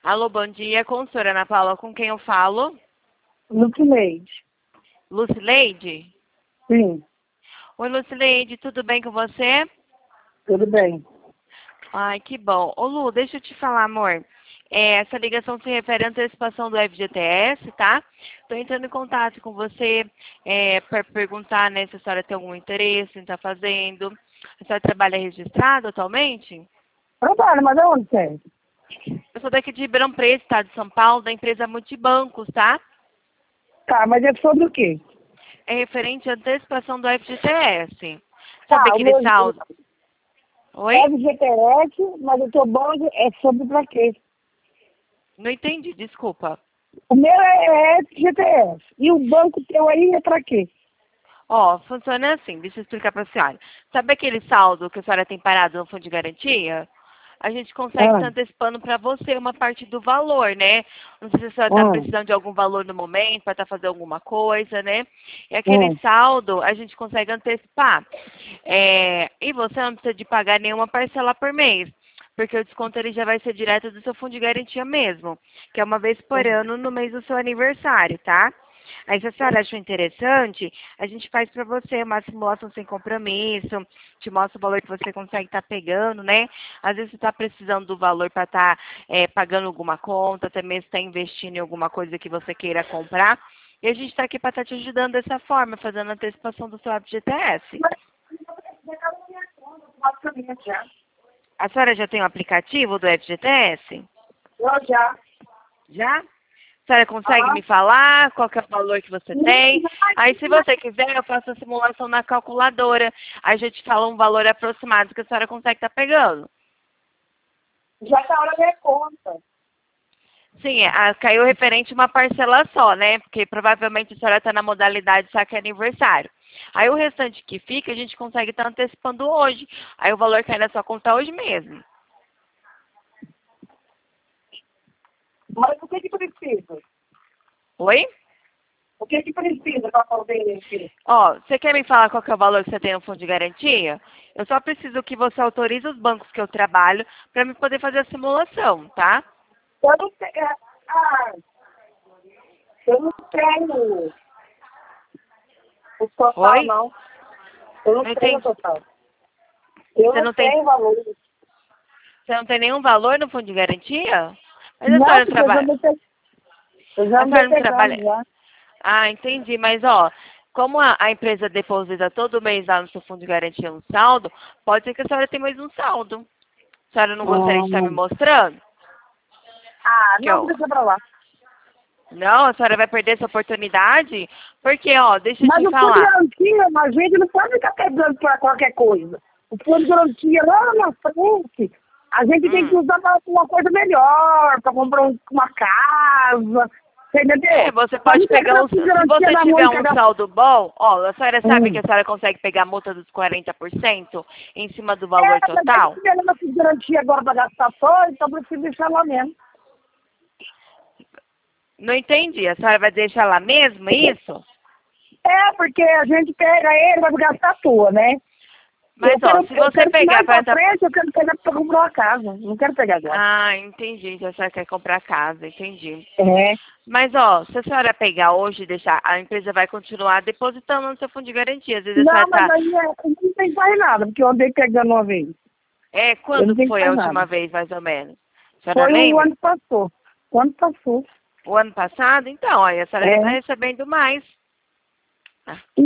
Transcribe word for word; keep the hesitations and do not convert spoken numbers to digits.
Alô, bom dia. Com a senhora Ana Paula, com quem eu falo? Lucileide. Lucileide? Sim, Oi, Lucileide, tudo bem com você? tudo bem. Ai, que bom. Ô, Lu, deixa eu te falar, amor. É, essa ligação se refere à antecipação do F G T S, tá? Estou entrando em contato com você é, para perguntar, né, se a senhora tem algum interesse em estar fazendo. A senhora trabalha registrado atualmente? Trabalho, mas aonde você é? Eu sou daqui de Ribeirão Preto, estado de São Paulo, da empresa Multibancos, tá? Tá, mas é sobre o quê? É referente à antecipação do F G T S. Sabe Tá, o aquele meu saldo? Oi? F G T S, mas o teu banco é sobre pra quê? Não entendi, desculpa. O meu é F G T S. E o banco teu aí é pra quê? Ó, funciona assim, deixa eu explicar para a senhora. Sabe aquele saldo que a senhora tem parado no fundo de garantia? A gente consegue Ah, estar antecipando para você uma parte do valor, né? Não sei se a senhora está ah, precisando de algum valor no momento para estar fazendo alguma coisa, né? E aquele ah. saldo a gente consegue antecipar. É, e você não precisa de pagar nenhuma parcela por mês, porque o desconto ele já vai ser direto do seu fundo de garantia mesmo, que é uma vez por ano no mês do seu aniversário, tá? Aí, se a senhora achou interessante, a gente faz para você uma simulação sem compromisso, te mostra o valor que você consegue estar pegando, né? Às vezes você está precisando do valor para estar é, pagando alguma conta, até mesmo está investindo em alguma coisa que você queira comprar. E a gente está aqui para estar te ajudando dessa forma, fazendo a antecipação do seu F G T S. A senhora já tem o aplicativo do F G T S? Eu já. Já? A senhora consegue Ah, me falar qual que é o valor que você tem? Aí, se você quiser, eu faço a simulação na calculadora. Aí, a gente fala um valor aproximado que a senhora consegue estar pegando. já tá hora da minha conta. Sim, a, caiu referente a uma parcela só, né? Porque provavelmente a senhora está na modalidade saque aniversário. Aí, o restante que fica, a gente consegue estar antecipando hoje. Aí, o valor cai na sua conta hoje mesmo. Mas o que que precisa? Oi? O que que precisa pra fazer isso? Ó, você quer me falar qual que é o valor que você tem no fundo de garantia? Eu só preciso que você autorize os bancos que eu trabalho para me poder fazer a simulação, tá? Eu não tenho. Ah, eu não tenho o total, Oi? não. Eu não Não tenho o entendi. total. Eu Você não não tem, tenho valor. você não tem nenhum valor no fundo de garantia? Mas a Não, senhora porque eu já trabalha, me pe- eu já a andei senhora não pegando trabalha. já. Ah, entendi. Mas ó, como a, a empresa deposita todo mês lá no seu fundo de garantia um saldo, pode ser que a senhora tenha mais um saldo. A senhora não gostaria de estar me Hum. mostrando? Ah, Que não, eu, deixa pra lá. não, a senhora vai perder essa oportunidade? Porque, ó, deixa eu Mas te o fundo de falar. garantia, a gente não pode ficar pegando para qualquer coisa. O fundo de garantia lá na frente, a gente tem que Hum. usar para uma coisa melhor, para comprar um- uma casa, você É, entendeu? você Para pode não pegar pegar um. o fundo de Se garantia você na mão tiver e um pegar... saldo bom, ó, a senhora sabe que Hum. a senhora consegue pegar a multa dos quarenta por cento em cima do É, valor mas a gente total? pegando o fundo de garantia agora para gastar só, então preciso deixar lá mesmo. Não entendi. A senhora vai deixar lá mesmo isso? É, porque a gente pega ele, vai gastar à toa, né? Eu Mas, ó, quero, se eu você quero que pegar mais para pra entrar. frente, eu quero pegar para comprar uma casa. Não quero pegar agora. Ah, entendi. Então a senhora quer comprar casa, entendi. É. Mas, ó, se a senhora pegar hoje e deixar, a empresa vai continuar depositando no seu fundo de garantia. Às vezes a Não, senhora mas tá. aí é, eu não tem que fazer nada, porque eu andei pegando uma vez. É, Eu não quando tenho que foi a fazer nada. última vez, mais ou menos? A senhora Foi o lembra? ano que passou. O ano passou. O ano passado? Então, aí a senhora já está É. recebendo mais. Ah.